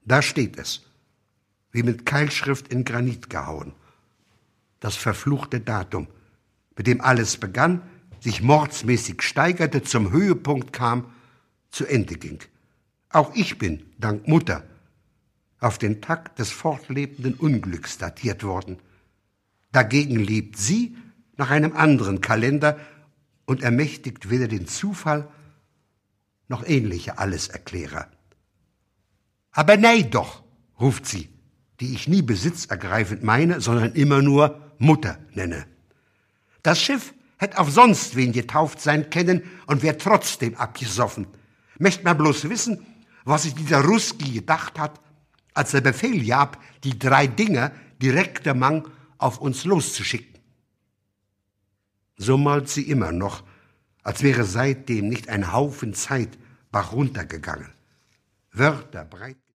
Da steht es, wie mit Keilschrift in Granit gehauen. Das verfluchte Datum, mit dem alles begann, sich mordsmäßig steigerte, zum Höhepunkt kam, zu Ende ging. Auch ich bin, dank Mutter, auf den Tag des fortlebenden Unglücks datiert worden. Dagegen lebt sie nach einem anderen Kalender und ermächtigt weder den Zufall noch ähnliche Alleserklärer. Aber nein doch, ruft sie, die ich nie besitzergreifend meine, sondern immer nur Mutter nenne. Das Schiff hätt auf sonst wen getauft sein können und wär trotzdem abgesoffen. Möcht man bloß wissen, was sich dieser Ruski gedacht hat, als er Befehl gab, die 3 Dinger direkt der Mang auf uns loszuschicken. So malt sie immer noch, als wäre seitdem nicht ein Haufen Zeit bach runtergegangen. Wörter breit